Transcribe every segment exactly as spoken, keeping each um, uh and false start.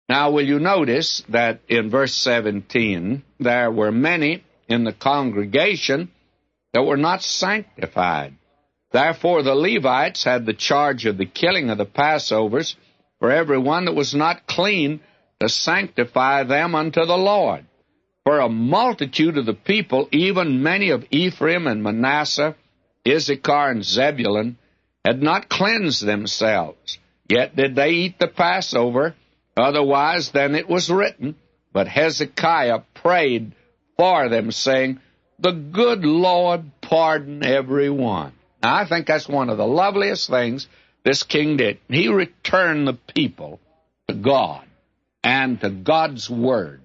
Now, will you notice that in verse seventeen, there were many in the congregation that were not sanctified. Therefore the Levites had the charge of the killing of the Passovers for every one that was not clean, to sanctify them unto the Lord. For a multitude of the people, even many of Ephraim and Manasseh, Issachar and Zebulun, had not cleansed themselves, yet did they eat the Passover, otherwise than it was written. But Hezekiah prayed for them, saying, The good Lord pardon every one. Now, I think that's one of the loveliest things this king did. He returned the people to God and to God's Word,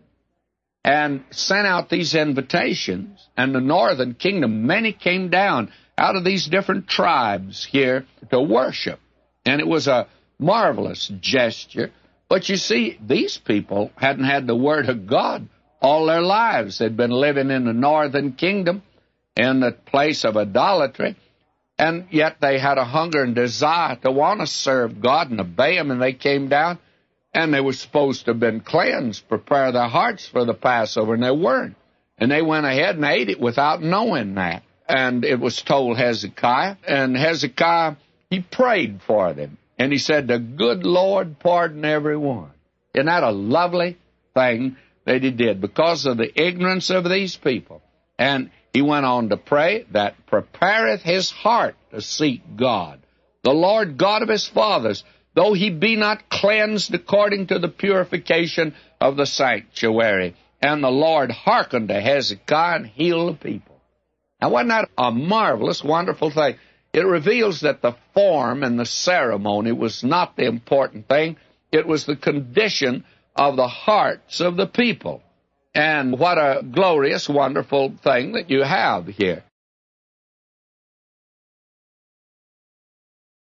and sent out these invitations. And the northern kingdom, many came down out of these different tribes here to worship. And it was a marvelous gesture. But you see, these people hadn't had the Word of God all their lives. They'd been living in the northern kingdom in the place of idolatry, and yet they had a hunger and desire to want to serve God and obey Him, and they came down, and they were supposed to have been cleansed, prepare their hearts for the Passover, and they weren't. And they went ahead and ate it without knowing that. And it was told Hezekiah, and Hezekiah, he prayed for them. And he said, The good Lord pardon every one. Isn't that a lovely thing that he did because of the ignorance of these people? And he went on to pray that prepareth his heart to seek God, the Lord God of his fathers, though he be not cleansed according to the purification of the sanctuary. And the Lord hearkened to Hezekiah and healed the people. Now, wasn't that a marvelous, wonderful thing? It reveals that the form and the ceremony was not the important thing. It was the condition of the hearts of the people. And what a glorious, wonderful thing that you have here.